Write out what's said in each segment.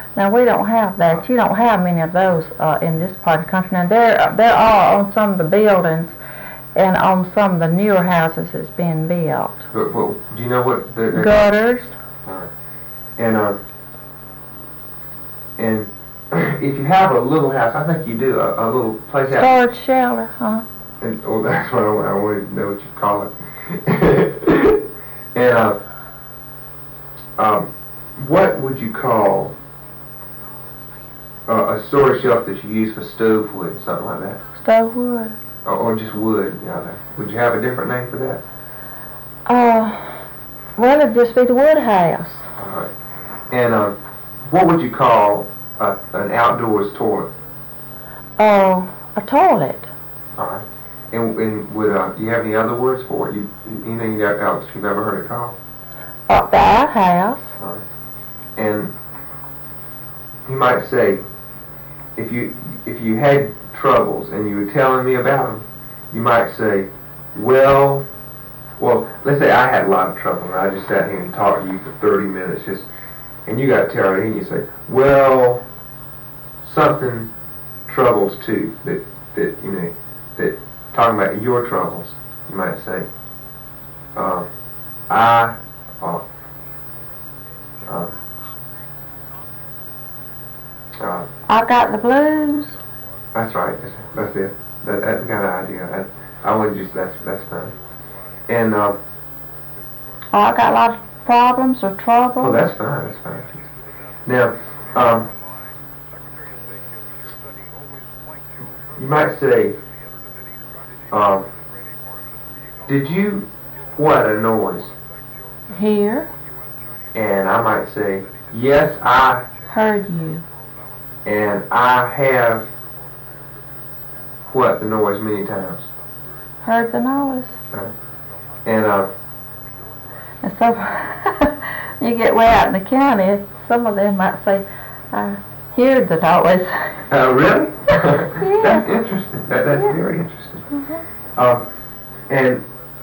Now we don't have that. You don't have many of those in this part of the country. Now there are on some of the buildings and on some of the newer houses that's being built. But do you know what they're gutters? And if you have a little house, I think you do a little place out. Storage shelter, huh? And, oh, that's what I wanted to know what you call it. And what would you call a storage shelf that you use for stove wood, something like that? Stove wood. Or just wood, you know. Would you have a different name for that? Well, it'd just be the wood house. All right. And what would you call an outdoors toilet? Oh, a toilet. All right. And would do you have any other words for it? Anything else you've ever heard it called? The outhouse. All right. And you might say, if you had troubles and you were telling me about them, you might say, well, let's say I had a lot of trouble and I just sat here and talked to you for 30 minutes and you got tired and you say, well, something troubles too, that talking about your troubles, you might say, I got the blues. That's right. That's it. That's the kind of idea. I wouldn't just. That's fine. And I got a lot of problems or trouble. Oh, that's fine. That's fine. Now, you might say, did you what a noise? Here. And I might say, yes, I heard you. And I have what the noise many times. Heard the noise. Right. And so you get way out in the county, some of them might say, I heard the noise. Oh, really? Yeah. That's interesting. That's very interesting. Mm-hmm. And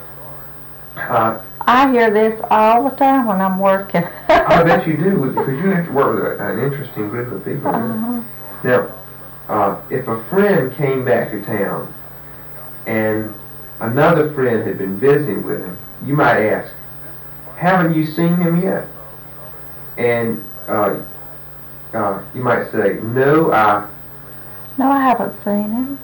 I hear this all the time when I'm working. I bet you do, because you have to work with an interesting group of people. Uh-huh. Now, if a friend came back to town and another friend had been visiting with him, you might ask, haven't you seen him yet? And you might say, no, I haven't seen him.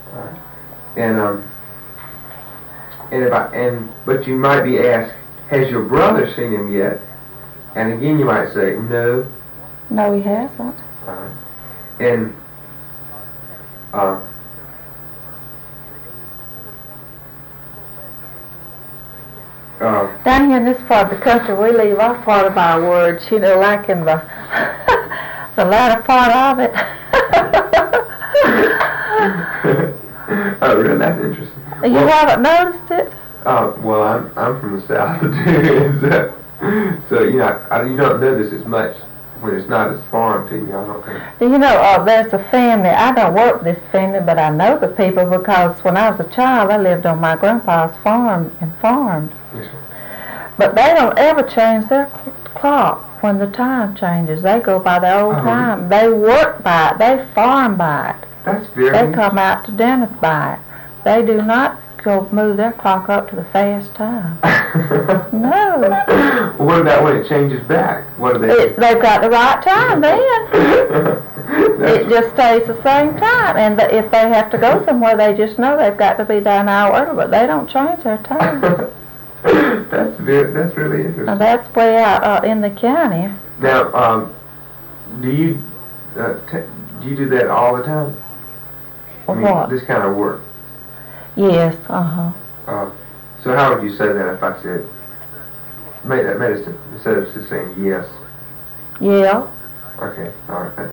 But you might be asked, has your brother seen him yet? And again, you might say, no. No, he hasn't. And down here in this part of the country, we leave off part of our words, like in the the latter part of it. Oh, really? That's interesting. You haven't noticed it? Well, I'm from the South too, so you don't know this as much when it's not as foreign to you. I don't think. There's a family. I don't work with this family, but I know the people because when I was a child, I lived on my grandpa's farm and farmed. Yes, sir. But they don't ever change their clock when the time changes. They go by the old time. They work by it. They farm by it. That's very. They come out to dinner by it. They do not go move their clock up to the fast time. No. Well, what about when it changes back? What do they? They've got the right time then. It just stays the same time. And if they have to go somewhere, they just know they've got to be there an hour early, but they don't change their time. That's really interesting. Now that's way out in the county. Now, do you do that all the time? What? This kind of work. Yes. So how would you say that if I said make that medicine instead of just saying yes? Yeah. Okay. All right.